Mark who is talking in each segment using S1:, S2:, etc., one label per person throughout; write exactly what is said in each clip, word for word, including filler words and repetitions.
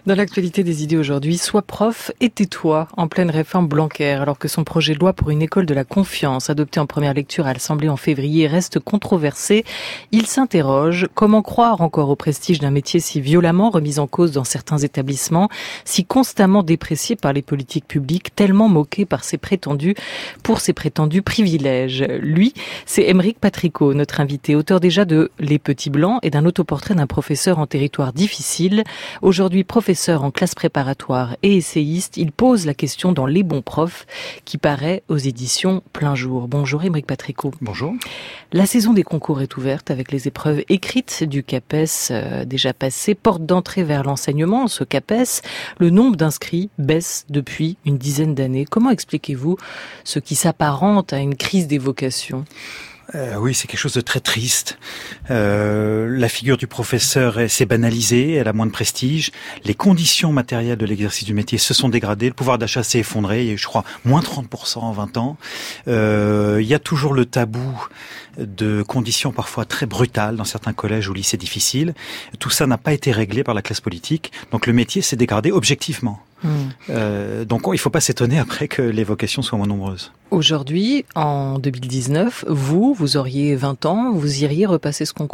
S1: Dans l'actualité des idées aujourd'hui, sois prof et tais-toi en pleine réforme Blanquer, alors que son projet de loi pour une école de la confiance, adopté en première lecture à l'Assemblée en février, reste controversé. Il s'interroge, comment croire encore au prestige d'un métier si violemment remis en cause dans certains établissements, si constamment déprécié par les politiques publiques, tellement moqué par ses prétendus, pour ses prétendus privilèges. Lui, c'est Aymeric Patricot, notre invité, auteur déjà de Les Petits Blancs et d'un autoportrait d'un professeur en territoire difficile. Aujourd'hui, professeur en classe préparatoire et essayiste, il pose la question dans Les Bons Profs, qui paraît aux éditions Plein Jour. Bonjour Aymeric Patricot.
S2: Bonjour.
S1: La saison des concours est ouverte avec les épreuves écrites du CAPES euh, déjà passées. Porte d'entrée vers l'enseignement, ce CAPES, le nombre d'inscrits baisse depuis une dizaine d'années. Comment expliquez-vous ce qui s'apparente à une crise des vocations ?
S2: Euh, oui, c'est quelque chose de très triste. Euh, la figure du professeur s'est banalisée, elle a moins de prestige. Les conditions matérielles de l'exercice du métier se sont dégradées. Le pouvoir d'achat s'est effondré. Il y a eu, je crois, moins trente pour cent en vingt ans. Euh, il y a toujours le tabou de conditions parfois très brutales dans certains collèges ou lycées difficiles. Tout ça n'a pas été réglé par la classe politique. Donc le métier s'est dégradé objectivement. Mmh. Euh, donc il ne faut pas s'étonner après que les vocations soient moins nombreuses.
S1: Aujourd'hui, en deux mille dix-neuf, vous, vous auriez vingt ans, vous iriez repasser ce concours ?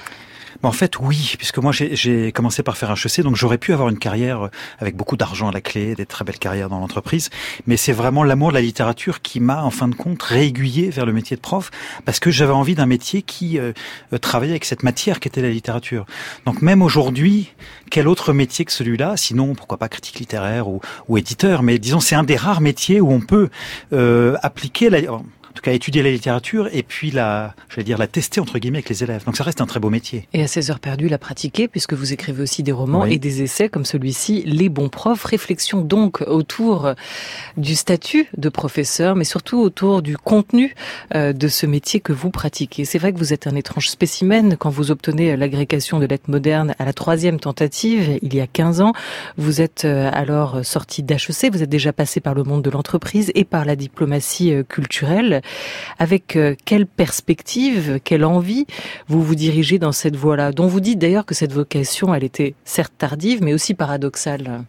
S2: En fait, oui, puisque moi j'ai, j'ai commencé par faire H E C, donc j'aurais pu avoir une carrière avec beaucoup d'argent à la clé, des très belles carrières dans l'entreprise, mais c'est vraiment l'amour de la littérature qui m'a, en fin de compte, réaiguillé vers le métier de prof, parce que j'avais envie d'un métier qui euh, travaillait avec cette matière qu'était la littérature. Donc même aujourd'hui, quel autre métier que celui-là, sinon pourquoi pas critique littéraire ou, ou éditeur, mais disons c'est un des rares métiers où on peut euh, appliquer la... En tout cas, étudier la littérature et puis la, j'allais dire, la tester entre guillemets avec les élèves. Donc ça reste un très beau métier.
S1: Et à seize heures perdues, la pratiquer, puisque vous écrivez aussi des romans oui. et des essais comme celui-ci, Les Bons Profs. Réflexion donc autour du statut de professeur, mais surtout autour du contenu de ce métier que vous pratiquez. C'est vrai que vous êtes un étrange spécimen quand vous obtenez l'agrégation de lettres modernes à la troisième tentative, il y a quinze ans. Vous êtes alors sorti d'H E C, vous êtes déjà passé par le monde de l'entreprise et par la diplomatie culturelle. Avec quelle perspective, quelle envie vous vous dirigez dans cette voie-là, dont vous dites d'ailleurs que cette vocation, elle était certes tardive, mais aussi paradoxale.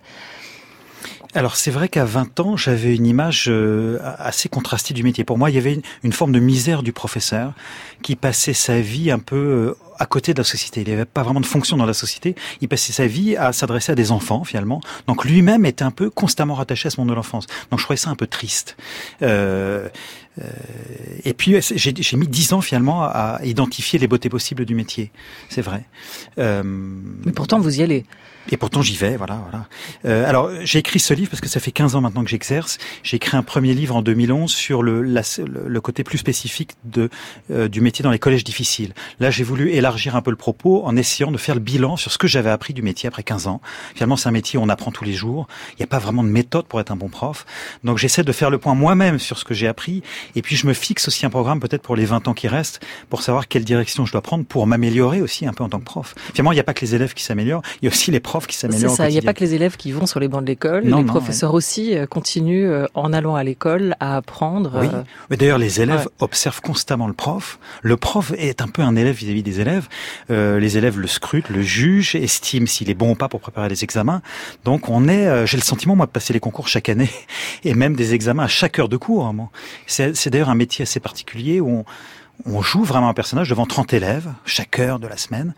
S2: Alors c'est vrai qu'à vingt ans, j'avais une image euh, assez contrastée du métier. Pour moi, il y avait une, une forme de misère du professeur qui passait sa vie un peu euh, à côté de la société. Il n'avait pas vraiment de fonction dans la société. Il passait sa vie à s'adresser à des enfants, finalement. Donc lui-même était un peu constamment rattaché à ce monde de l'enfance. Donc je trouvais ça un peu triste. Euh, euh, et puis j'ai, j'ai mis dix ans finalement à identifier les beautés possibles du métier. C'est vrai. Euh,
S1: Mais pourtant, vous y allez.
S2: Et pourtant j'y vais, voilà, voilà. Euh, alors j'ai écrit ce livre parce que ça fait quinze ans maintenant que j'exerce. J'ai écrit un premier livre en deux mille onze sur le, la, le côté plus spécifique de euh, du métier dans les collèges difficiles. Là j'ai voulu élargir un peu le propos en essayant de faire le bilan sur ce que j'avais appris du métier après quinze ans. Finalement c'est un métier où on apprend tous les jours. Il n'y a pas vraiment de méthode pour être un bon prof. Donc j'essaie de faire le point moi-même sur ce que j'ai appris. Et puis je me fixe aussi un programme peut-être pour les vingt ans qui restent pour savoir quelle direction je dois prendre pour m'améliorer aussi un peu en tant que prof. Finalement il n'y a pas que les élèves qui s'améliorent, il y a aussi les profs qui s'améliorent.
S1: C'est ça, il n'y a pas que les élèves qui vont sur les bancs de l'école, non, les non, professeurs ouais. aussi continuent en allant à l'école à apprendre.
S2: Oui, mais d'ailleurs les élèves ouais. observent constamment le prof. Le prof est un peu un élève vis-à-vis des élèves. Euh, les élèves le scrutent, le jugent, estiment s'il est bon ou pas pour préparer les examens. Donc on est, euh, j'ai le sentiment moi de passer les concours chaque année et même des examens à chaque heure de cours. Hein, bon. C'est, c'est d'ailleurs un métier assez particulier où on On joue vraiment un personnage devant trente élèves, chaque heure de la semaine.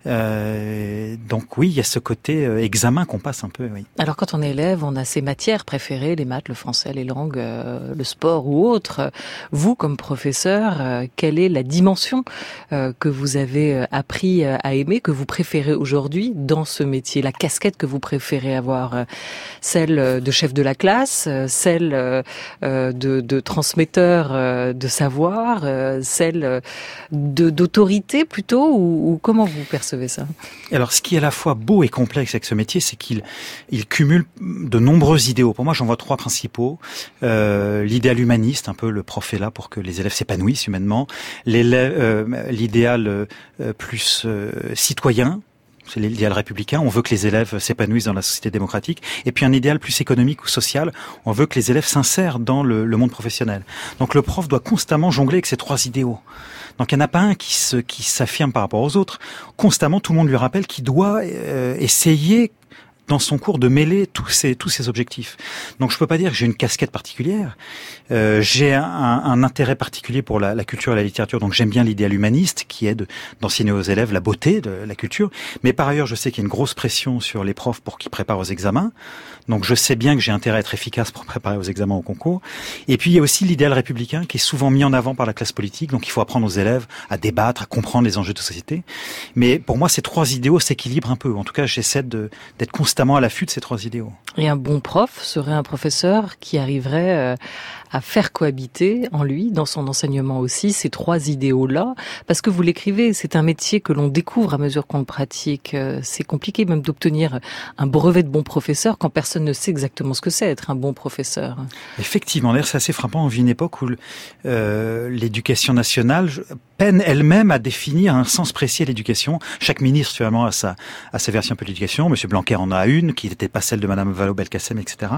S2: Euh, donc oui, il y a ce côté euh, examen qu'on passe un peu, oui.
S1: Alors quand on est élève, on a ses matières préférées, les maths, le français, les langues, euh, le sport ou autre. Vous, comme professeur, euh, quelle est la dimension euh, que vous avez appris à aimer, que vous préférez aujourd'hui dans ce métier? La casquette que vous préférez avoir, euh, celle de chef de la classe, euh, celle euh, de, de transmetteur euh, de savoir, euh, celle De, d'autorité plutôt, ou, ou comment vous percevez ça?
S2: Alors, ce qui est à la fois beau et complexe avec ce métier, c'est qu'il il cumule de nombreux idéaux. Pour moi, j'en vois trois principaux. Euh, l'idéal humaniste, un peu le prof est là pour que les élèves s'épanouissent humainement. L'élève, euh, l'idéal euh, plus euh, citoyen. C'est l'idéal républicain, on veut que les élèves s'épanouissent dans la société démocratique. Et puis un idéal plus économique ou social, on veut que les élèves s'insèrent dans le, le monde professionnel. Donc le prof doit constamment jongler avec ces trois idéaux. Donc il n'y en a pas un qui, se, qui s'affirme par rapport aux autres. Constamment, tout le monde lui rappelle qu'il doit euh, essayer dans son cours de mêler tous ces tous ces objectifs. Donc je peux pas dire que j'ai une casquette particulière. Euh, j'ai un, un intérêt particulier pour la, la culture et la littérature, donc j'aime bien l'idéal humaniste qui est de, d'enseigner aux élèves la beauté de la culture. Mais par ailleurs, je sais qu'il y a une grosse pression sur les profs pour qu'ils préparent aux examens. Donc je sais bien que j'ai intérêt à être efficace pour préparer aux examens, au concours. Et puis il y a aussi l'idéal républicain qui est souvent mis en avant par la classe politique. Donc il faut apprendre aux élèves à débattre, à comprendre les enjeux de société. Mais pour moi, ces trois idéaux s'équilibrent un peu. En tout cas, j'essaie de, d'être constamment à l'affût de ces trois idéaux.
S1: Et un bon prof serait un professeur qui arriverait à faire cohabiter en lui, dans son enseignement aussi, ces trois idéaux-là. Parce que vous l'écrivez, c'est un métier que l'on découvre à mesure qu'on le pratique. C'est compliqué même d'obtenir un brevet de bon professeur quand personne ne sait exactement ce que c'est être un bon professeur.
S2: Effectivement, d'ailleurs c'est assez frappant. On vit une époque où euh, l'éducation nationale peine elle-même à définir un sens précis à l'éducation. Chaque ministre finalement a sa, a sa version un peu de l'éducation. Monsieur Blanquer en a une, qui n'était pas celle de Madame Vallaud-Belkacem, et cetera.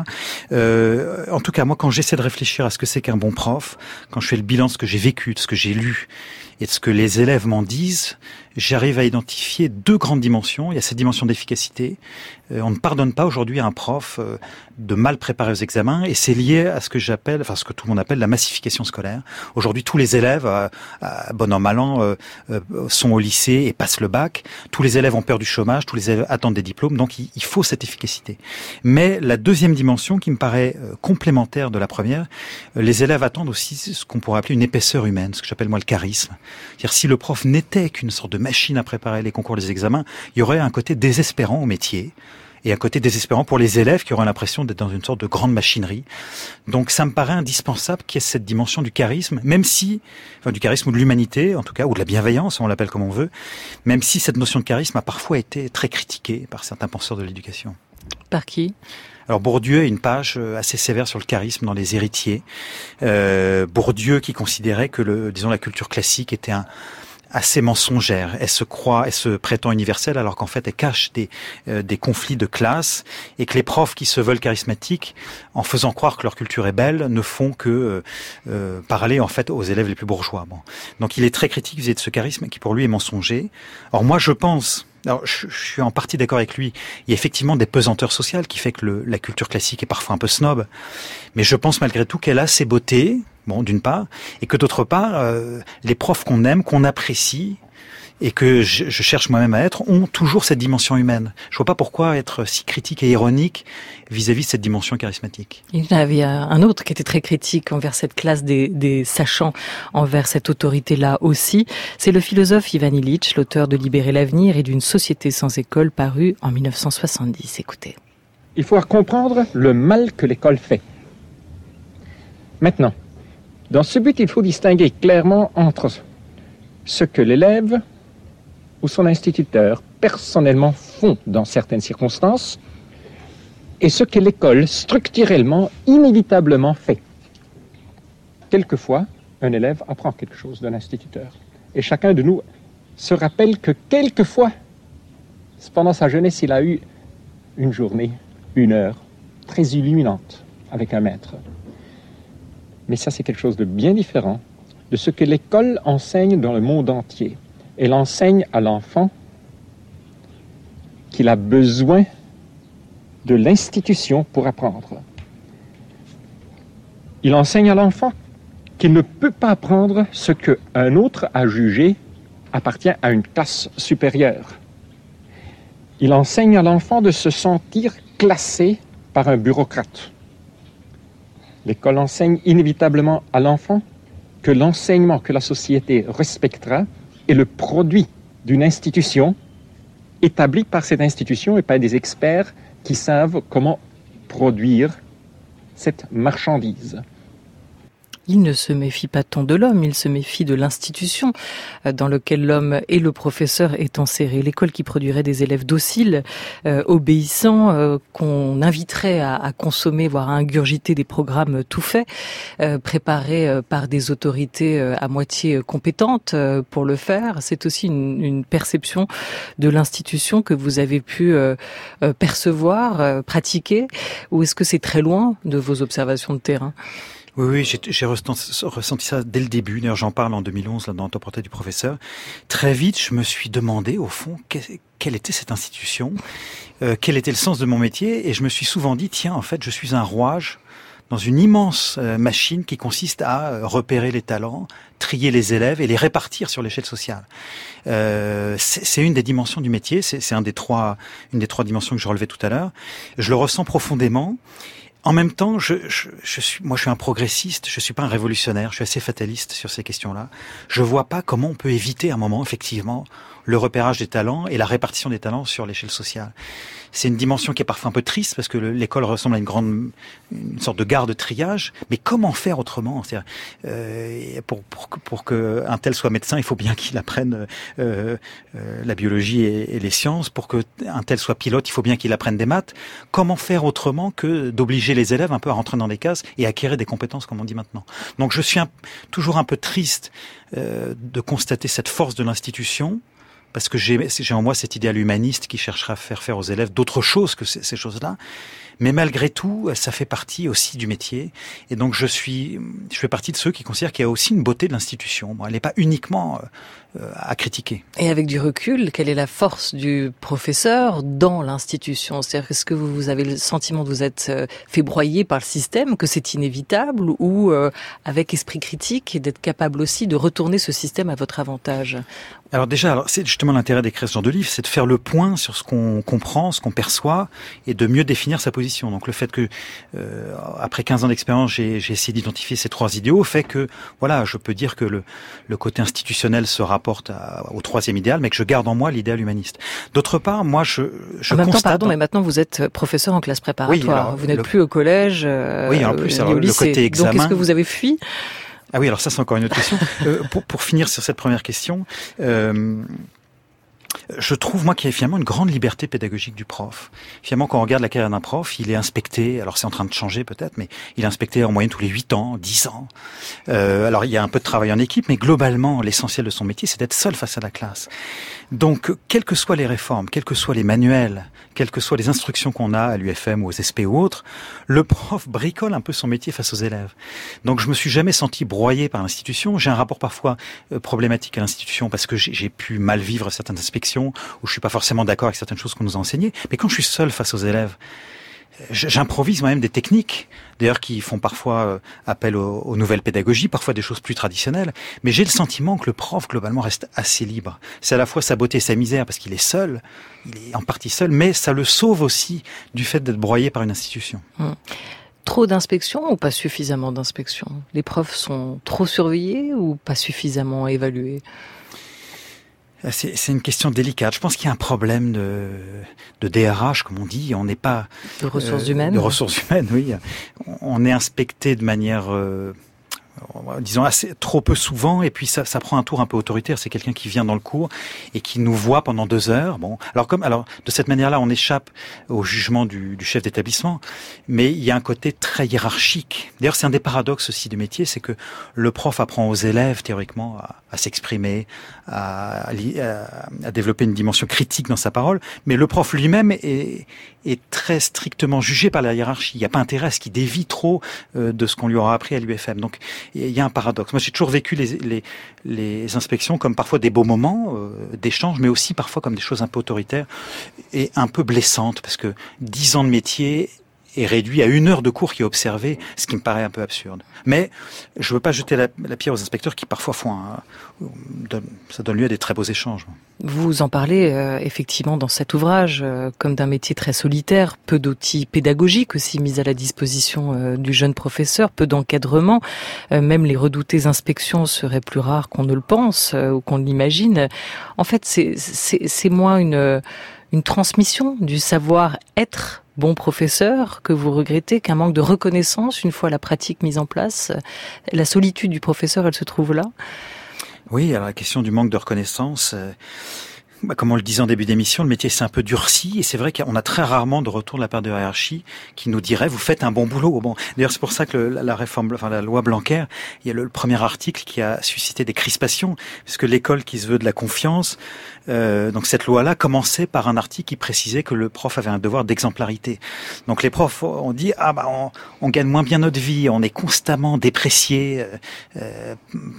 S2: Euh, en tout cas, moi quand j'essaie de réfléchir à ce que c'est qu'un bon prof, quand je fais le bilan de ce que j'ai vécu, de ce que j'ai lu et de ce que les élèves m'en disent, j'arrive à identifier deux grandes dimensions. Il y a cette dimension d'efficacité. Euh, on ne pardonne pas aujourd'hui à un prof euh, de mal préparer aux examens, et c'est lié à ce que j'appelle, enfin ce que tout le monde appelle la massification scolaire. Aujourd'hui, tous les élèves, euh, à bon an mal an, euh, euh, sont au lycée et passent le bac. Tous les élèves ont peur du chômage, tous les élèves attendent des diplômes, donc il, il faut cette efficacité. Mais la deuxième dimension, qui me paraît euh, complémentaire de la première, euh, les élèves attendent aussi ce qu'on pourrait appeler une épaisseur humaine, ce que j'appelle moi le charisme. C'est-à-dire si le prof n'était qu'une sorte de machine à préparer les concours, les examens, il y aurait un côté désespérant au métier et un côté désespérant pour les élèves qui auraient l'impression d'être dans une sorte de grande machinerie. Donc ça me paraît indispensable qu'il y ait cette dimension du charisme, même si, enfin du charisme ou de l'humanité en tout cas, ou de la bienveillance, on l'appelle comme on veut, même si cette notion de charisme a parfois été très critiquée par certains penseurs de l'éducation.
S1: Par qui ?
S2: Alors Bourdieu a une page assez sévère sur le charisme dans Les Héritiers. Euh, Bourdieu qui considérait que le, disons, la culture classique était un assez mensongère. Elle se croit, elle se prétend universelle alors qu'en fait elle cache des, euh, des conflits de classe, et que les profs qui se veulent charismatiques, en faisant croire que leur culture est belle, ne font que euh, euh, parler en fait aux élèves les plus bourgeois. Bon. Donc il est très critique vis-à-vis de ce charisme qui pour lui est mensonger. Or moi je pense, alors je, je suis en partie d'accord avec lui, il y a effectivement des pesanteurs sociales qui fait que le, la culture classique est parfois un peu snob, mais je pense malgré tout qu'elle a ses beautés. Bon, d'une part, et que d'autre part, euh, les profs qu'on aime, qu'on apprécie, et que je, je cherche moi-même à être, ont toujours cette dimension humaine. Je vois pas pourquoi être si critique et ironique vis-à-vis de cette dimension charismatique.
S1: Il y en avait un autre qui était très critique envers cette classe des, des sachants, envers cette autorité-là aussi. C'est le philosophe Ivan Illich, l'auteur de Libérer l'avenir et d'une société sans école, paru en dix-neuf cent soixante-dix. Écoutez.
S3: Il faut comprendre le mal que l'école fait. Maintenant, dans ce but, il faut distinguer clairement entre ce que l'élève ou son instituteur personnellement font dans certaines circonstances et ce que l'école structurellement, inévitablement fait. Quelquefois, un élève apprend quelque chose d'un instituteur. Et chacun de nous se rappelle que quelquefois, pendant sa jeunesse, il a eu une journée, une heure, très illuminante avec un maître. Mais ça, c'est quelque chose de bien différent de ce que l'école enseigne dans le monde entier. Elle enseigne à l'enfant qu'il a besoin de l'institution pour apprendre. Il enseigne à l'enfant qu'il ne peut pas apprendre ce qu'un autre a jugé appartient à une classe supérieure. Il enseigne à l'enfant de se sentir classé par un bureaucrate. L'école enseigne inévitablement à l'enfant que l'enseignement que la société respectera est le produit d'une institution établie par cette institution et par des experts qui savent comment produire cette marchandise.
S1: Il ne se méfie pas tant de l'homme, il se méfie de l'institution dans laquelle l'homme et le professeur est enserré. L'école qui produirait des élèves dociles, euh, obéissants, euh, qu'on inviterait à, à consommer, voire à ingurgiter des programmes tout faits, euh, préparés euh, par des autorités euh, à moitié compétentes euh, pour le faire. C'est aussi une, une perception de l'institution que vous avez pu euh, euh, percevoir, euh, pratiquer, ou est-ce que c'est très loin de vos observations de terrain ?
S2: Oui, oui, j'ai, j'ai ressenti, ressenti ça dès le début. D'ailleurs, j'en parle en deux mille onze là, dans le portrait du professeur. Très vite, je me suis demandé, au fond, quelle, quelle était cette institution, euh, quel était le sens de mon métier, et je me suis souvent dit, tiens, en fait, je suis un rouage dans une immense euh, machine qui consiste à euh, repérer les talents, trier les élèves et les répartir sur l'échelle sociale. Euh, c'est, c'est une des dimensions du métier, c'est, c'est un des trois, une des trois dimensions que je relevais tout à l'heure. Je le ressens profondément. En même temps, je, je, je suis, moi, je suis un progressiste. Je suis pas un révolutionnaire. Je suis assez fataliste sur ces questions-là. Je vois pas comment on peut éviter à un moment, effectivement, le repérage des talents et la répartition des talents sur l'échelle sociale. C'est une dimension qui est parfois un peu triste parce que le, l'école ressemble à une grande, une sorte de gare de triage. Mais comment faire autrement ? C'est-à-dire, euh, pour, pour, pour que un tel soit médecin, il faut bien qu'il apprenne euh, euh, la biologie et, et les sciences. Pour que un tel soit pilote, il faut bien qu'il apprenne des maths. Comment faire autrement que d'obliger les élèves un peu à rentrer dans des cases et acquérir des compétences, comme on dit maintenant. Donc je suis un, toujours un peu triste euh, de constater cette force de l'institution, parce que j'ai, j'ai en moi cet idéal humaniste qui cherchera à faire faire aux élèves d'autres choses que ces, ces choses-là. Mais malgré tout, ça fait partie aussi du métier. Et donc je suis, je fais partie de ceux qui considèrent qu'il y a aussi une beauté de l'institution. Bon, elle n'est pas uniquement euh, à critiquer.
S1: Et avec du recul, quelle est la force du professeur dans l'institution ? C'est-à-dire, est-ce que vous avez le sentiment de vous être fait broyer par le système, que c'est inévitable, ou euh, avec esprit critique, d'être capable aussi de retourner ce système à votre avantage ?
S2: Alors déjà, alors c'est justement l'intérêt d'écrire ce genre de livre, c'est de faire le point sur ce qu'on comprend, ce qu'on perçoit, et de mieux définir sa position. Donc le fait que, euh, après quinze ans d'expérience, j'ai, j'ai essayé d'identifier ces trois idéaux, fait que, voilà, je peux dire que le, le côté institutionnel se rapporte à, au troisième idéal, mais que je garde en moi l'idéal humaniste. D'autre part, moi, je, je
S1: en même
S2: constate...
S1: temps, pardon, mais maintenant vous êtes professeur en classe préparatoire.
S2: Oui, alors,
S1: vous n'êtes
S2: le...
S1: plus au collège, euh,
S2: oui, en plus,
S1: ni
S2: alors,
S1: au lycée.
S2: Le côté examen...
S1: Donc, est-ce que vous avez fui ?
S2: Ah oui, alors ça, c'est encore une autre question. euh, pour, pour finir sur cette première question... Euh, Je trouve, moi, qu'il y a finalement une grande liberté pédagogique du prof. Finalement, quand on regarde la carrière d'un prof, il est inspecté, alors c'est en train de changer peut-être, mais il est inspecté en moyenne tous les huit ans, dix ans. Euh, alors, il y a un peu de travail en équipe, mais globalement, l'essentiel de son métier, c'est d'être seul face à la classe. Donc, quelles que soient les réformes, quels que soient les manuels, quelles que soient les instructions qu'on a à l'U F M ou aux S P ou autres, le prof bricole un peu son métier face aux élèves. Donc, je me suis jamais senti broyé par l'institution. J'ai un rapport parfois euh, problématique à l'institution parce que j'ai, j'ai pu mal vivre certaines inspections, où je suis pas forcément d'accord avec certaines choses qu'on nous a enseignées. Mais quand je suis seul face aux élèves, j'improvise moi-même des techniques, d'ailleurs qui font parfois euh, appel aux, aux nouvelles pédagogies, parfois des choses plus traditionnelles. Mais j'ai le sentiment que le prof, globalement, reste assez libre. C'est à la fois sa beauté et sa misère, parce qu'il est seul, il est en partie seul, mais ça le sauve aussi du fait d'être broyé par une institution.
S1: Hum. Trop d'inspections ou pas suffisamment d'inspections ? Les profs sont trop surveillés ou pas suffisamment évalués ?
S2: C'est, c'est une question délicate. Je pense qu'il y a un problème de, de D R H, comme on dit. On n'est pas...
S1: De ressources euh, humaines.
S2: De ressources humaines, oui. On est inspecté de manière... Euh, disons assez trop peu souvent, et puis ça, ça prend un tour un peu autoritaire. C'est quelqu'un qui vient dans le cours et qui nous voit pendant deux heures. Bon, alors comme alors de cette manière-là, on échappe au jugement du, du chef d'établissement, mais il y a un côté très hiérarchique. D'ailleurs, c'est un des paradoxes aussi du métier, c'est que le prof apprend aux élèves théoriquement à, à s'exprimer, à, à, à développer une dimension critique dans sa parole, mais le prof lui-même est, est très strictement jugé par la hiérarchie. Il n'y a pas intérêt à ce qu'il dévie trop euh, de ce qu'on lui aura appris à l'U F M. Donc il y a un paradoxe. Moi, j'ai toujours vécu les, les, les inspections comme parfois des beaux moments euh, d'échange, mais aussi parfois comme des choses un peu autoritaires et un peu blessantes, parce que dix ans de métier est réduit à une heure de cours qui est observé, ce qui me paraît un peu absurde. Mais je ne veux pas jeter la, la pierre aux inspecteurs qui parfois font un, donne, ça donne lieu à des très beaux échanges.
S1: Vous en parlez euh, effectivement dans cet ouvrage euh, comme d'un métier très solitaire, peu d'outils pédagogiques aussi mis à la disposition euh, du jeune professeur, peu d'encadrement, euh, même les redoutées inspections seraient plus rares qu'on ne le pense euh, ou qu'on l'imagine. En fait, c'est, c'est, c'est moins une, une transmission du savoir-être bon professeur que vous regrettez, qu'un manque de reconnaissance une fois la pratique mise en place. La solitude du professeur, elle se trouve là ?
S2: Oui, alors la question du manque de reconnaissance, euh, bah, comme on le disait en début d'émission, le métier s'est un peu durci et c'est vrai qu'on a très rarement de retour de la part de la hiérarchie qui nous dirait vous faites un bon boulot. Bon, d'ailleurs c'est pour ça que le, la réforme, enfin la loi Blanquer, il y a le, le premier article qui a suscité des crispations, puisque l'école qui se veut de la confiance, euh, donc cette loi-là commençait par un article qui précisait que le prof avait un devoir d'exemplarité. Donc les profs ont dit ah bah on, on gagne moins bien notre vie, on est constamment déprécié euh,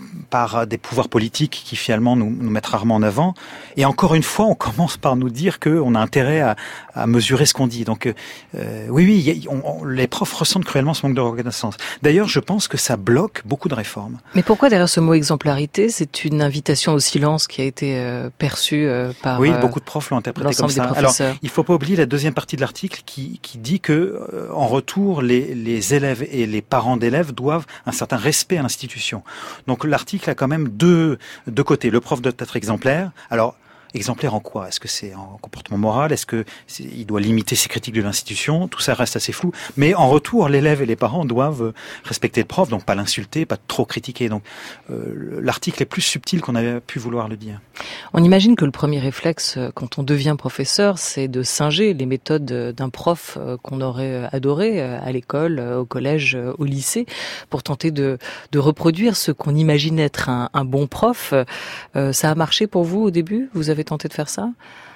S2: par des pouvoirs politiques qui finalement nous, nous mettent rarement en avant. Et encore une fois, on commence par nous dire qu'on a intérêt à, à mesurer ce qu'on dit. Donc euh, oui, oui, y a, on, on, les profs ressentent cruellement ce manque de reconnaissance. D'ailleurs, je pense que ça bloque beaucoup de réformes.
S1: Mais pourquoi derrière ce mot exemplarité, c'est une invitation au silence qui a été euh, perçue euh, par
S2: oui,
S1: euh,
S2: beaucoup de profs l'ont interprété comme ça. Alors, il faut pas oublier la deuxième partie de l'article qui, qui dit que euh, en retour, les, les élèves et les parents d'élèves doivent un certain respect à l'institution. Donc l'article a quand même deux deux côtés. Le prof doit être exemplaire. Alors exemplaire en quoi? Est-ce que c'est en comportement moral? Est-ce que c'est, il doit limiter ses critiques de l'institution? Tout ça reste assez flou. Mais en retour, l'élève et les parents doivent respecter le prof, donc pas l'insulter, pas trop critiquer. Donc euh, l'article est plus subtil qu'on avait pu vouloir le dire.
S1: On imagine que le premier réflexe quand on devient professeur, c'est de singer les méthodes d'un prof qu'on aurait adoré à l'école, au collège, au lycée, pour tenter de, de reproduire ce qu'on imagine être un, un bon prof. Euh, ça a marché pour vous au début? Vous avez tenté de faire ça?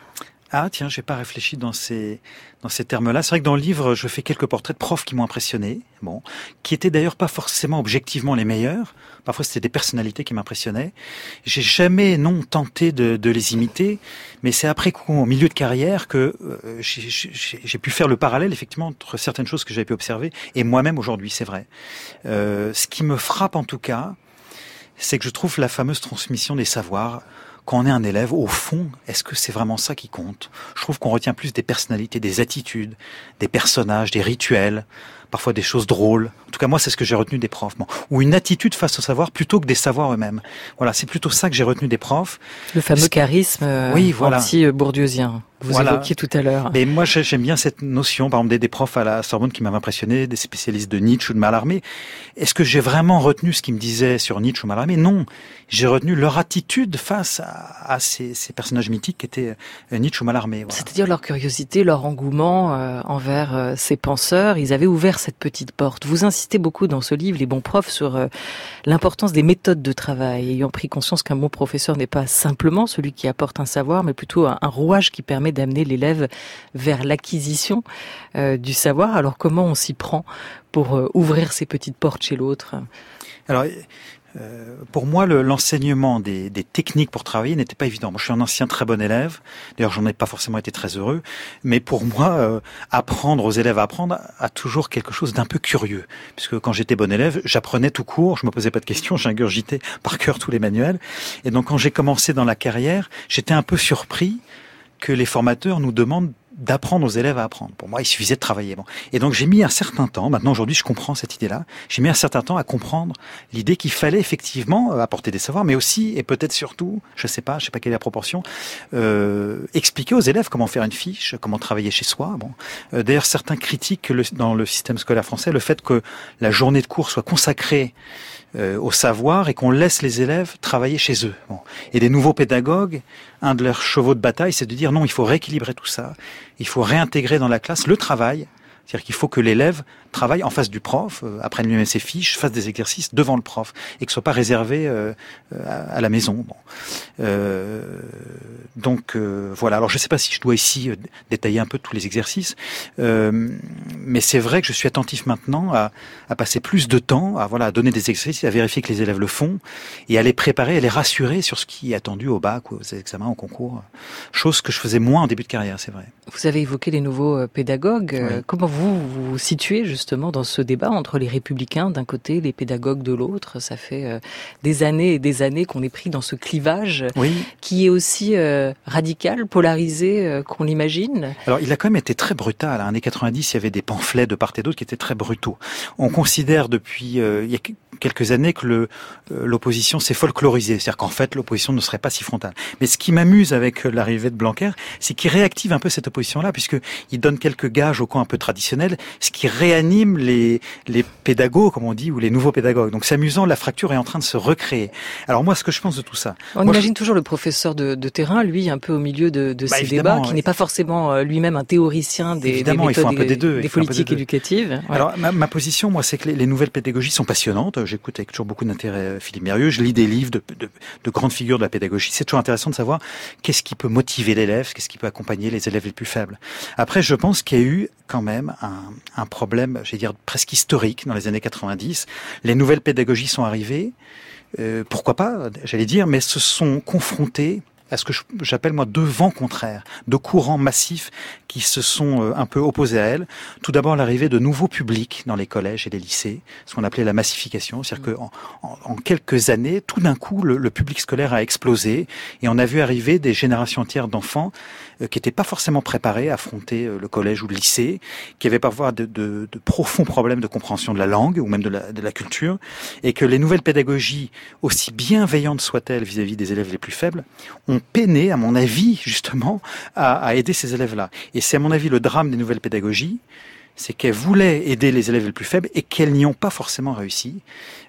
S2: Ah tiens, j'ai pas réfléchi dans ces dans ces termes-là. C'est vrai que dans le livre, je fais quelques portraits de profs qui m'ont impressionné, bon, qui étaient d'ailleurs pas forcément objectivement les meilleurs. Parfois, c'était des personnalités qui m'impressionnaient. J'ai jamais non tenté de, de les imiter, mais c'est après coup, au milieu de carrière, que euh, j'ai, j'ai, j'ai pu faire le parallèle effectivement entre certaines choses que j'avais pu observer et moi-même aujourd'hui, c'est vrai. Euh, ce qui me frappe en tout cas, c'est que je trouve la fameuse transmission des savoirs. Quand on est un élève, au fond, est-ce que c'est vraiment ça qui compte? Je trouve qu'on retient plus des personnalités, des attitudes, des personnages, des rituels, parfois des choses drôles. En tout cas, moi, c'est ce que j'ai retenu des profs. Bon. Ou une attitude face au savoir plutôt que des savoirs eux-mêmes. Voilà, c'est plutôt ça que j'ai retenu des profs.
S1: Le fameux charisme euh,
S2: oui, voilà.
S1: anti-bourdieusien. Vous
S2: voilà.
S1: évoquiez tout à l'heure.
S2: Mais moi, j'aime bien cette notion, par exemple, des, des profs à la Sorbonne qui m'avaient impressionné, des spécialistes de Nietzsche ou de Mallarmé. Est-ce que j'ai vraiment retenu ce qu'ils me disaient sur Nietzsche ou Mallarmé? Non. J'ai retenu leur attitude face à, à ces, ces personnages mythiques qui étaient Nietzsche ou Mallarmé. Voilà.
S1: C'est-à-dire leur curiosité, leur engouement euh, envers euh, ces penseurs. Ils avaient ouvert cette petite porte. Vous insistez beaucoup dans ce livre, Les bons profs, sur euh, l'importance des méthodes de travail, ayant pris conscience qu'un bon professeur n'est pas simplement celui qui apporte un savoir, mais plutôt un, un rouage qui permet d'amener l'élève vers l'acquisition euh, du savoir. Alors comment on s'y prend pour euh, ouvrir ces petites portes chez l'autre?
S2: Alors, euh, pour moi, le, l'enseignement des, des techniques pour travailler n'était pas évident. Moi, je suis un ancien très bon élève. D'ailleurs, j'en ai pas forcément été très heureux. Mais pour moi, euh, apprendre aux élèves à apprendre a toujours quelque chose d'un peu curieux. Puisque quand j'étais bon élève, j'apprenais tout court, je me posais pas de questions, j'ingurgitais par cœur tous les manuels. Et donc, quand j'ai commencé dans la carrière, j'étais un peu surpris que les formateurs nous demandent d'apprendre aux élèves à apprendre. Pour moi, il suffisait de travailler. Bon. Et donc, j'ai mis un certain temps, maintenant aujourd'hui, je comprends cette idée-là, j'ai mis un certain temps à comprendre l'idée qu'il fallait effectivement apporter des savoirs, mais aussi, et peut-être surtout, je sais pas, je sais pas quelle est la proportion, euh, expliquer aux élèves comment faire une fiche, comment travailler chez soi. Bon. Euh, d'ailleurs, certains critiquent le, dans le système scolaire français le fait que la journée de cours soit consacrée Euh, au savoir et qu'on laisse les élèves travailler chez eux. Bon. Et des nouveaux pédagogues, un de leurs chevaux de bataille, c'est de dire non, il faut rééquilibrer tout ça. Il faut réintégrer dans la classe le travail. C'est-à-dire qu'il faut que l'élève travaille en face du prof, euh, apprenne lui-même ses fiches, fasse des exercices devant le prof, et que ce soit pas réservé euh, à, à la maison. Bon. Euh, donc euh, voilà. Alors je ne sais pas si je dois ici euh, détailler un peu tous les exercices, euh, mais c'est vrai que je suis attentif maintenant à, à passer plus de temps, à voilà, à donner des exercices, à vérifier que les élèves le font, et à les préparer, à les rassurer sur ce qui est attendu au bac, aux examens, au concours. Chose que je faisais moins en début de carrière, c'est vrai.
S1: Vous avez évoqué les nouveaux pédagogues.
S2: Oui.
S1: Comment vous vous situez justement dans ce débat entre les républicains d'un côté, les pédagogues de l'autre? Ça fait euh, des années et des années qu'on est pris dans ce clivage
S2: oui.
S1: qui est aussi euh, radical, polarisé euh, qu'on l'imagine.
S2: Alors il a quand même été très brutal. Dans les années quatre-vingt-dix, il y avait des pamphlets de part et d'autre qui étaient très brutaux. On considère depuis euh, il y a quelques années que le, euh, l'opposition s'est folklorisée. C'est-à-dire qu'en fait, l'opposition ne serait pas si frontale. Mais ce qui m'amuse avec l'arrivée de Blanquer, c'est qu'il réactive un peu cette opposition-là, puisqu'il donne quelques gages au camp un peu traditionnel. traditionnelle, ce qui réanime les, les pédagogues, comme on dit, ou les nouveaux pédagogues. Donc c'est amusant, la fracture est en train de se recréer. Alors moi, ce que je pense de tout ça...
S1: On
S2: moi,
S1: imagine
S2: je...
S1: toujours le professeur de, de terrain, lui, un peu au milieu de, de
S2: bah,
S1: ces débats, qui
S2: ouais.
S1: n'est pas forcément euh, lui-même un théoricien des,
S2: évidemment,
S1: des méthodes,
S2: il faut un peu des, deux,
S1: des politiques
S2: des
S1: éducatives. Ouais.
S2: Alors ma, ma position, moi, c'est que les, les nouvelles pédagogies sont passionnantes. J'écoute avec toujours beaucoup d'intérêt Philippe Mérieux. Je lis des livres de, de, de grandes figures de la pédagogie. C'est toujours intéressant de savoir qu'est-ce qui peut motiver l'élève, qu'est-ce qui peut accompagner les élèves les plus faibles. Après, je pense qu'il y a eu quand même un, un problème, j'allais dire presque historique dans les années quatre-vingt-dix. Les nouvelles pédagogies sont arrivées, euh, pourquoi pas, j'allais dire, mais se sont confrontées à ce que j'appelle moi deux vents contraires, deux courants massifs qui se sont un peu opposés à elles. Tout d'abord l'arrivée de nouveaux publics dans les collèges et les lycées, ce qu'on appelait la massification, c'est-à-dire qu'en en, en quelques années, tout d'un coup, le, le public scolaire a explosé et on a vu arriver des générations entières d'enfants euh, qui n'étaient pas forcément préparés à affronter euh, le collège ou le lycée, qui avaient parfois de, de, de profonds problèmes de compréhension de la langue ou même de la, de la culture, et que les nouvelles pédagogies, aussi bienveillantes soient-elles vis-à-vis des élèves les plus faibles, ont peiné, à mon avis, justement, à, à aider ces élèves-là. Et c'est, à mon avis, le drame des nouvelles pédagogies, c'est qu'elles voulaient aider les élèves les plus faibles et qu'elles n'y ont pas forcément réussi.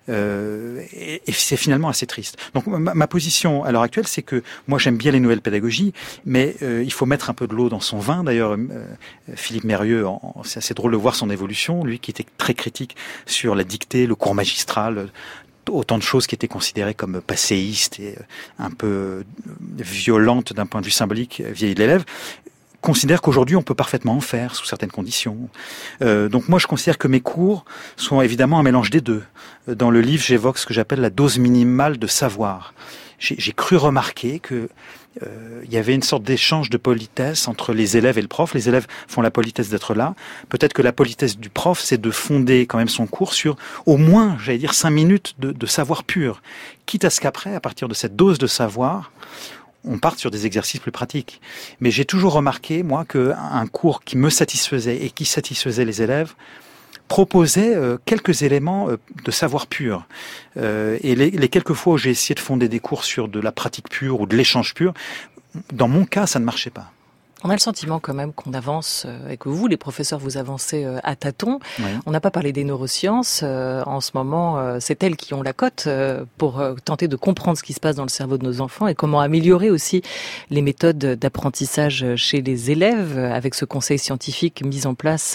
S2: Euh, et, et c'est finalement assez triste. Donc ma, ma position à l'heure actuelle, c'est que moi j'aime bien les nouvelles pédagogies, mais euh, il faut mettre un peu de l'eau dans son vin. D'ailleurs, euh, Philippe Mérieux, en, c'est assez drôle de voir son évolution, lui qui était très critique sur la dictée, le cours magistral, autant de choses qui étaient considérées comme passéistes et un peu violentes d'un point de vue symbolique vis-à-vis de l'élève, considère qu'aujourd'hui on peut parfaitement en faire sous certaines conditions. Euh, donc moi je considère que mes cours sont évidemment un mélange des deux. Dans le livre j'évoque ce que j'appelle la dose minimale de savoir. J'ai, j'ai cru remarquer que euh, il y avait une sorte d'échange de politesse entre les élèves et le prof. Les élèves font la politesse d'être là. Peut-être que la politesse du prof, c'est de fonder quand même son cours sur au moins, j'allais dire, cinq minutes de, de savoir pur. Quitte à ce qu'après, à partir de cette dose de savoir, on parte sur des exercices plus pratiques. Mais j'ai toujours remarqué, moi, qu'un cours qui me satisfaisait et qui satisfaisait les élèves proposait euh, quelques éléments euh, de savoir pur. Euh, et les, les quelques fois où j'ai essayé de fonder des cours sur de la pratique pure ou de l'échange pur, dans mon cas, ça ne marchait pas.
S1: On a le sentiment quand même qu'on avance, et que vous, les professeurs, vous avancez à tâtons. Oui. On n'a pas parlé des neurosciences. En ce moment, c'est elles qui ont la cote pour tenter de comprendre ce qui se passe dans le cerveau de nos enfants et comment améliorer aussi les méthodes d'apprentissage chez les élèves avec ce conseil scientifique mis en place,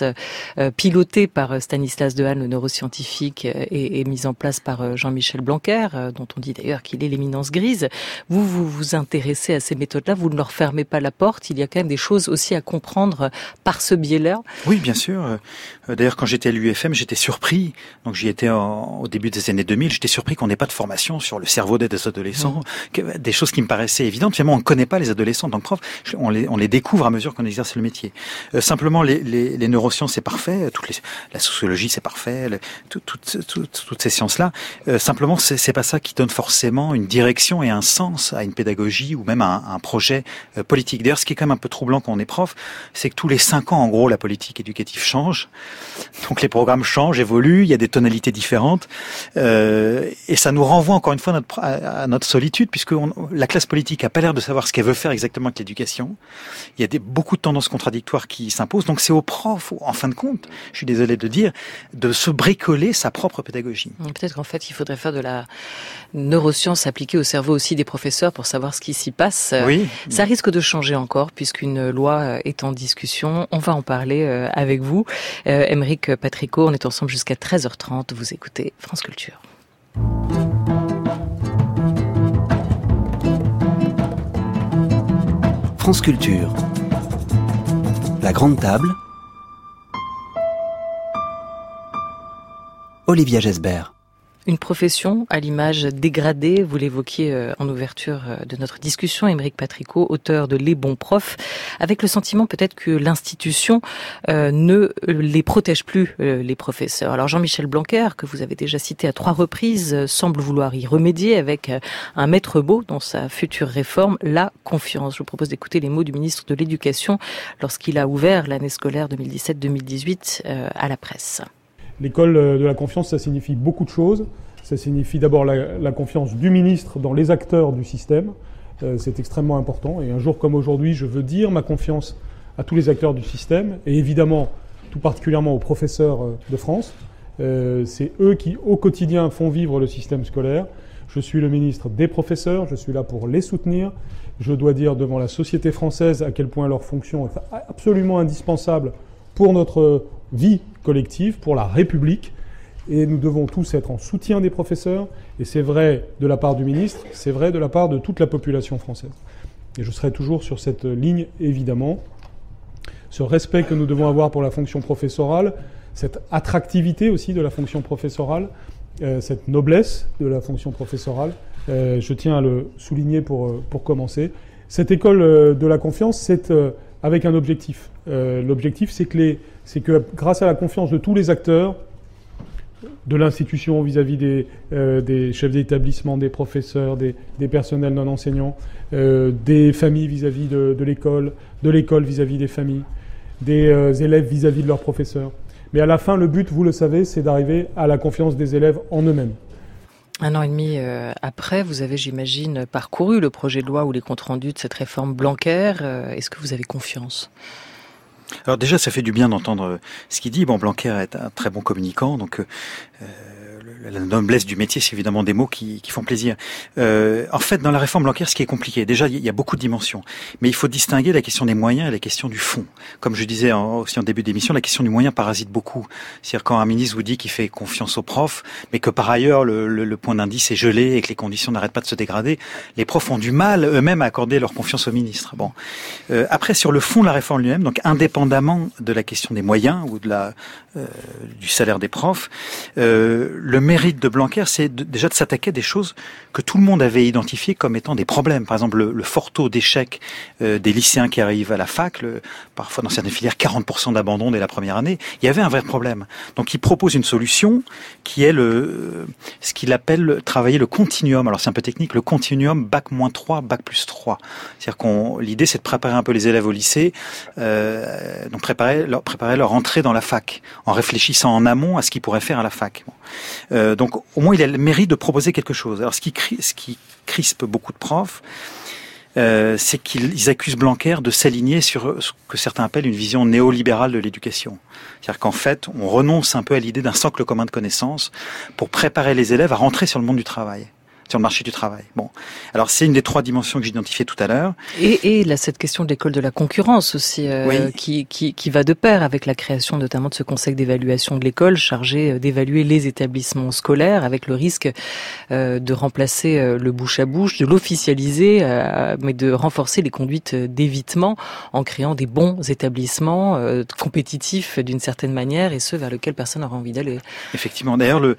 S1: piloté par Stanislas Dehaene, le neuroscientifique, et, et mis en place par Jean-Michel Blanquer, dont on dit d'ailleurs qu'il est l'éminence grise. Vous, vous vous intéressez à ces méthodes-là, vous ne leur fermez pas la porte. Il y a quand même des choses aussi à comprendre par ce biais-là.
S2: Oui, bien sûr. D'ailleurs, quand j'étais à l'U F M, j'étais surpris. Donc, j'y étais en, au début des années deux mille. J'étais surpris qu'on n'ait pas de formation sur le cerveau des adolescents. Mmh. Des choses qui me paraissaient évidentes. Finalement, on ne connaît pas les adolescents en tant que prof. On les, on les découvre à mesure qu'on exerce le métier. Euh, simplement, les, les, les neurosciences, c'est parfait. Toutes les, la sociologie, c'est parfait. Le, tout, tout, tout, toutes ces sciences-là. Euh, simplement, c'est, c'est pas ça qui donne forcément une direction et un sens à une pédagogie ou même à un, à un projet euh, politique. D'ailleurs, ce qui est quand même un peu troublant quand on est prof, c'est que tous les cinq ans, en gros, la politique éducative change. Donc les programmes changent, évoluent, il y a des tonalités différentes. Euh, et ça nous renvoie encore une fois à notre, à notre solitude, puisque on, la classe politique a pas l'air de savoir ce qu'elle veut faire exactement avec l'éducation. Il y a des, beaucoup de tendances contradictoires qui s'imposent. Donc c'est au prof, en fin de compte, je suis désolé de dire, de se bricoler sa propre pédagogie.
S1: Peut-être qu'en fait, il faudrait faire de la neuroscience appliquée au cerveau aussi des professeurs pour savoir ce qui s'y passe.
S2: Oui.
S1: Ça risque de changer encore, puisqu'une Une loi est en discussion. On va en parler avec vous. Euh, Aymeric Patricot, on est ensemble jusqu'à treize heures trente. Vous écoutez France Culture.
S4: France Culture. La grande table. Olivia Gesbert.
S1: Une profession à l'image dégradée, vous l'évoquiez en ouverture de notre discussion, Aymeric Patricot, auteur de Les bons profs, avec le sentiment peut-être que l'institution euh, ne les protège plus, euh, les professeurs. Alors Jean-Michel Blanquer, que vous avez déjà cité à trois reprises, semble vouloir y remédier avec un maître mot dans sa future réforme, la confiance. Je vous propose d'écouter les mots du ministre de l'Éducation lorsqu'il a ouvert l'année scolaire deux mille dix-sept deux mille dix-huit euh, à la presse.
S5: L'école de la confiance, ça signifie beaucoup de choses. Ça signifie d'abord la, la confiance du ministre dans les acteurs du système. Euh, c'est extrêmement important. Et un jour comme aujourd'hui, je veux dire ma confiance à tous les acteurs du système. Et évidemment, tout particulièrement aux professeurs de France. Euh, c'est eux qui, au quotidien, font vivre le système scolaire. Je suis le ministre des professeurs, je suis là pour les soutenir. Je dois dire devant la société française à quel point leur fonction est absolument indispensable pour notre vie collective, pour la République. Et nous devons tous être en soutien des professeurs. Et c'est vrai de la part du ministre, c'est vrai de la part de toute la population française. Et je serai toujours sur cette ligne, évidemment. Ce respect que nous devons avoir pour la fonction professorale, cette attractivité aussi de la fonction professorale, euh, cette noblesse de la fonction professorale, euh, je tiens à le souligner pour, pour commencer. Cette école euh, de la confiance, c'est euh, avec un objectif. Euh, l'objectif, c'est que, les, c'est que grâce à la confiance de tous les acteurs, de l'institution vis-à-vis des, euh, des chefs d'établissement, des professeurs, des, des personnels non enseignants, euh, des familles vis-à-vis de, de l'école, de l'école vis-à-vis des familles, des euh, élèves vis-à-vis de leurs professeurs. Mais à la fin, le but, vous le savez, c'est d'arriver à la confiance des élèves en eux-mêmes.
S1: Un an et demi euh, après, vous avez, j'imagine, parcouru le projet de loi ou les comptes rendus de cette réforme Blanquer. Euh, est-ce que vous avez confiance ?
S2: Alors déjà, ça fait du bien d'entendre ce qu'il dit. Bon, Blanquer est un très bon communicant, donc euh, la noblesse du métier, c'est évidemment des mots qui, qui font plaisir. Euh, en fait, dans la réforme Blanquer, ce qui est compliqué, déjà, il y a beaucoup de dimensions, mais il faut distinguer la question des moyens et la question du fond. Comme je disais en, aussi en début d'émission, la question du moyen parasite beaucoup. C'est-à-dire quand un ministre vous dit qu'il fait confiance aux profs, mais que par ailleurs le, le, le point d'indice est gelé et que les conditions n'arrêtent pas de se dégrader, les profs ont du mal eux-mêmes à accorder leur confiance au ministre. Bon, euh, après sur le fond de la réforme lui-même, donc indépendamment de la question des moyens ou de la euh, du salaire des profs, euh, le mérite de Blanquer, c'est de, déjà de s'attaquer à des choses que tout le monde avait identifiées comme étant des problèmes. Par exemple, le, le fort taux d'échec euh, des lycéens qui arrivent à la fac, le, parfois dans certaines filières, quarante pour cent d'abandon dès la première année. Il y avait un vrai problème. Donc, il propose une solution qui est le ce qu'il appelle travailler le continuum. Alors, c'est un peu technique, le continuum bac moins trois, bac plus trois. C'est-à-dire qu'on l'idée, c'est de préparer un peu les élèves au lycée, euh, donc préparer leur, préparer leur entrée dans la fac, en réfléchissant en amont à ce qu'ils pourraient faire à la fac. Bon. Euh, donc au moins il a le mérite de proposer quelque chose. Alors ce qui, ce qui crispe beaucoup de profs, euh, c'est qu'ils accusent Blanquer de s'aligner sur ce que certains appellent une vision néolibérale de l'éducation. C'est-à-dire qu'en fait, on renonce un peu à l'idée d'un socle commun de connaissances pour préparer les élèves à rentrer sur le monde du travail. Sur le marché du travail. Bon, alors c'est une des trois dimensions que j'identifiais tout à l'heure.
S1: Et, et là, cette question de l'école de la concurrence aussi, euh, oui. qui, qui, qui va de pair avec la création notamment de ce conseil d'évaluation de l'école chargé d'évaluer les établissements scolaires, avec le risque euh, de remplacer euh, le bouche à bouche, de l'officialiser, euh, mais de renforcer les conduites d'évitement en créant des bons établissements euh, compétitifs d'une certaine manière et ceux vers lesquels personne n'aura envie d'aller.
S2: Effectivement. D'ailleurs, le,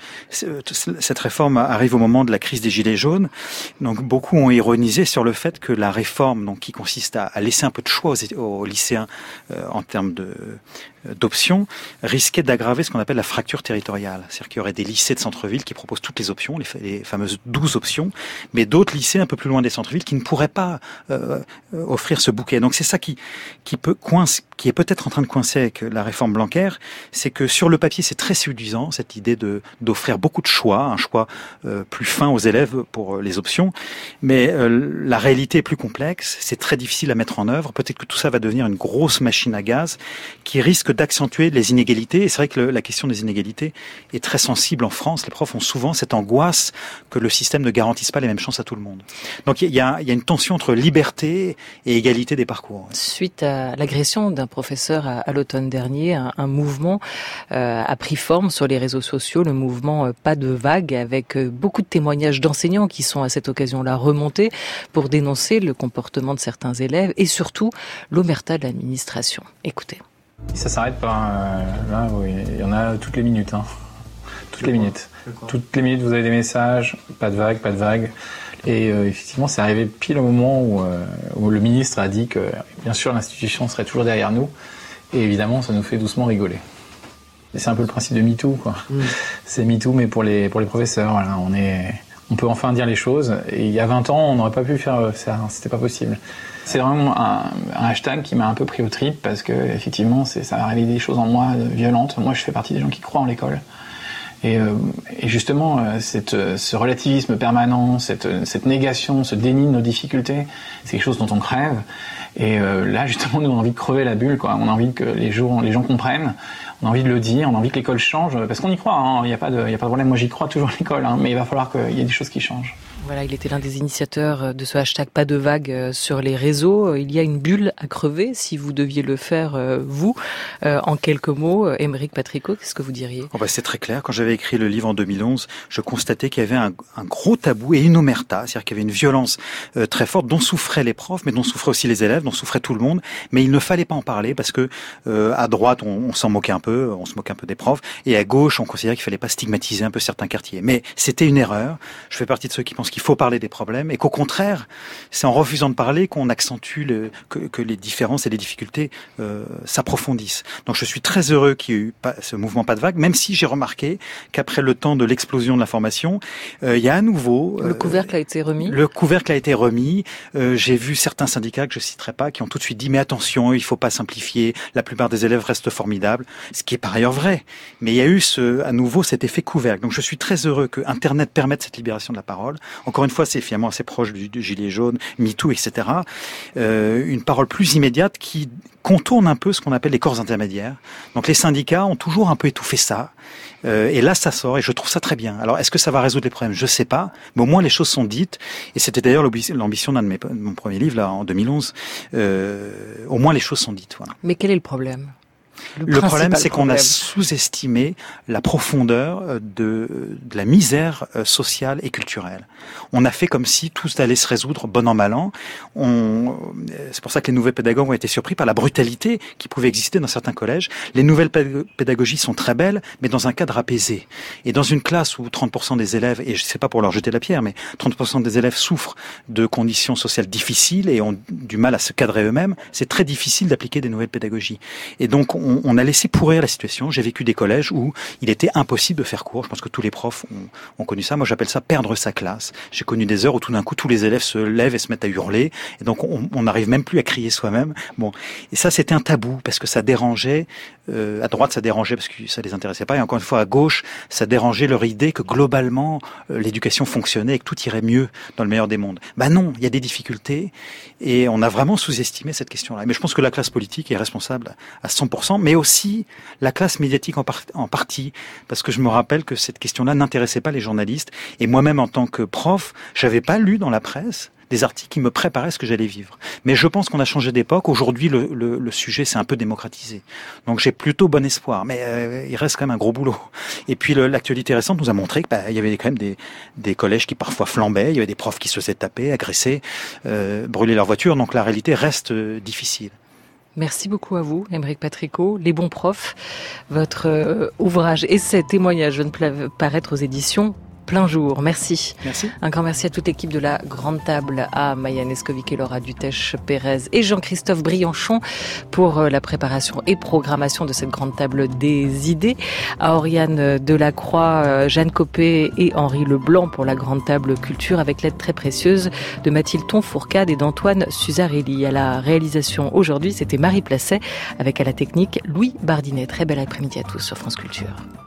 S2: cette réforme arrive au moment de la crise des Gilets jaunes. Donc beaucoup ont ironisé sur le fait que la réforme, donc qui consiste à, à laisser un peu de choix aux, aux lycéens euh, en termes de d'options, risquait d'aggraver ce qu'on appelle la fracture territoriale. C'est-à-dire qu'il y aurait des lycées de centre-ville qui proposent toutes les options, les, les fameuses douze options, mais d'autres lycées un peu plus loin des centres-villes qui ne pourraient pas euh, offrir ce bouquet. Donc c'est ça qui qui peut coince, qui est peut-être en train de coincer avec la réforme Blanquer, c'est que sur le papier c'est très séduisant cette idée de d'offrir beaucoup de choix, un choix euh, plus fin aux élèves pour les options, mais euh, la réalité est plus complexe, c'est très difficile à mettre en œuvre. Peut-être que tout ça va devenir une grosse machine à gaz qui risque d'accentuer les inégalités. Et c'est vrai que le, la question des inégalités est très sensible en France. Les profs ont souvent cette angoisse que le système ne garantisse pas les mêmes chances à tout le monde. Donc il y a, il y a une tension entre liberté et égalité des parcours.
S1: Suite à l'agression d'un professeur à, à l'automne dernier, un, un mouvement euh, a pris forme sur les réseaux sociaux, le mouvement euh, Pas de vague, avec euh, beaucoup de témoignages d'enseignants qui sont à cette occasion-là remontés pour dénoncer le comportement de certains élèves et surtout l'omerta de l'administration. Écoutez.
S6: Ça s'arrête pas. Euh, là, oui, il y en a toutes les minutes. Hein. Toutes les minutes. Toutes les minutes, vous avez des messages, pas de vague, pas de vague. Et euh, effectivement, c'est arrivé pile au moment où, euh, où le ministre a dit que, bien sûr, l'institution serait toujours derrière nous. Et évidemment, ça nous fait doucement rigoler. Et c'est un peu le principe de MeToo, quoi. Mmh. C'est MeToo, mais pour les, pour les professeurs. Voilà, on est... On peut enfin dire les choses. Et il y a vingt ans, on n'aurait pas pu faire ça. C'était pas possible. C'est vraiment un, un hashtag qui m'a un peu pris au trip parce que effectivement, c'est, ça a réveillé des choses en moi violentes. Moi, je fais partie des gens qui croient en l'école. Et, euh, et justement, cette, ce relativisme permanent, cette, cette négation, ce déni de nos difficultés, c'est quelque chose dont on crève. Et euh, là, justement, nous, on a envie de crever la bulle, quoi. On a envie que les gens, les gens comprennent. on a envie de le dire, on a envie que l'école change, parce qu'on y croit, hein, il n'y a pas de, il y a pas de problème. Moi, j'y crois toujours à l'école, hein, mais il va falloir qu'il y ait des choses qui changent.
S1: Voilà, il était l'un des initiateurs de ce hashtag pas de vague sur les réseaux. Il y a une bulle à crever. Si vous deviez le faire, vous, en quelques mots, Aymeric Patricot, qu'est-ce que vous diriez?
S2: Oh bah c'est très clair. Quand j'avais écrit le livre en deux mille onze, je constatais qu'il y avait un, un gros tabou et une omerta, c'est-à-dire qu'il y avait une violence euh, très forte dont souffraient les profs, mais dont souffraient aussi les élèves, dont souffrait tout le monde. Mais il ne fallait pas en parler parce que euh, à droite, on, on s'en moquait un peu, on se moquait un peu des profs, et à gauche, on considérait qu'il fallait pas stigmatiser un peu certains quartiers. Mais c'était une erreur. Je fais partie de ceux qui pensent qu'il faut parler des problèmes et qu'au contraire, c'est en refusant de parler qu'on accentue le, que, que les différences et les difficultés euh, s'approfondissent. Donc je suis très heureux qu'il y ait eu pas, ce mouvement pas de vague, même si j'ai remarqué qu'après le temps de l'explosion de l'information, euh, il y a à nouveau...
S1: Euh, le couvercle a été remis
S2: Le couvercle a été remis. Euh, j'ai vu certains syndicats que je citerai pas qui ont tout de suite dit mais attention, il faut pas simplifier, la plupart des élèves restent formidables, ce qui est par ailleurs vrai. Mais il y a eu ce, à nouveau cet effet couvercle. Donc je suis très heureux que Internet permette cette libération de la parole. Encore une fois, c'est finalement assez proche du, du gilet jaune, MeToo, et cetera. Euh, une parole plus immédiate qui contourne un peu ce qu'on appelle les corps intermédiaires. Donc les syndicats ont toujours un peu étouffé ça. Euh, et là, ça sort et je trouve ça très bien. Alors, est-ce que ça va résoudre les problèmes? Je sais pas. Mais au moins, les choses sont dites. Et c'était d'ailleurs l'ambition d'un de mes, de mon premier livre, là, en deux mille onze. Euh, au moins, les choses sont dites. Voilà.
S1: Mais quel est le problème?
S2: Le, le problème, c'est qu'on a sous-estimé la profondeur de, de la misère sociale et culturelle. On a fait comme si tout allait se résoudre bon an mal an. On, c'est pour ça que les nouvelles pédagogues ont été surpris par la brutalité qui pouvait exister dans certains collèges. Les nouvelles pédagogies sont très belles, mais dans un cadre apaisé. Et dans une classe où trente pour cent des élèves, et je ne sais pas pour leur jeter la pierre, mais trente pour cent des élèves souffrent de conditions sociales difficiles et ont du mal à se cadrer eux-mêmes, c'est très difficile d'appliquer des nouvelles pédagogies. Et donc, on, on a laissé pourrir la situation. J'ai vécu des collèges où il était impossible de faire cours. Je pense que tous les profs ont, ont connu ça. Moi, j'appelle ça perdre sa classe. J'ai connu des heures où tout d'un coup, tous les élèves se lèvent et se mettent à hurler. Et donc, on n'arrive même plus à crier soi-même. Bon. Et ça, c'était un tabou parce que ça dérangeait. Euh, à droite, ça dérangeait parce que ça les intéressait pas. Et encore une fois, à gauche, ça dérangeait leur idée que globalement, euh, l'éducation fonctionnait et que tout irait mieux dans le meilleur des mondes. Ben non, il y a des difficultés et on a vraiment sous-estimé cette question-là. Mais je pense que la classe politique est responsable à cent pour cent, mais aussi la classe médiatique en, par- en partie, parce que je me rappelle que cette question-là n'intéressait pas les journalistes. Et moi-même, en tant que prof, j'avais pas lu dans la presse des articles qui me préparaient ce que j'allais vivre. Mais je pense qu'on a changé d'époque. Aujourd'hui, le, le, le sujet s'est un peu démocratisé. Donc j'ai plutôt bon espoir. Mais euh, il reste quand même un gros boulot. Et puis le, l'actualité récente nous a montré qu'il bah, y avait quand même des, des collèges qui parfois flambaient. Il y avait des profs qui se faisaient taper, agresser, euh, brûler leur voiture. Donc la réalité reste euh, difficile.
S1: Merci beaucoup à vous, Aymeric Patricot. Les bons profs, votre euh, ouvrage et ces témoignages viennent paraître aux éditions Plein Jour. Merci.
S2: Merci.
S1: Un grand merci à toute l'équipe de la Grande Table, à Maya Neskovic et Laura Dutèche-Pérez et Jean-Christophe Brianchon pour la préparation et programmation de cette Grande Table des idées, à Oriane Delacroix, Jeanne Copé et Henri Leblanc pour la Grande Table Culture avec l'aide très précieuse de Mathilde Tonfourcade et d'Antoine Suzarelli. À la réalisation aujourd'hui, c'était Marie Placet avec à la technique Louis Bardinet. Très bel après-midi à tous sur France Culture.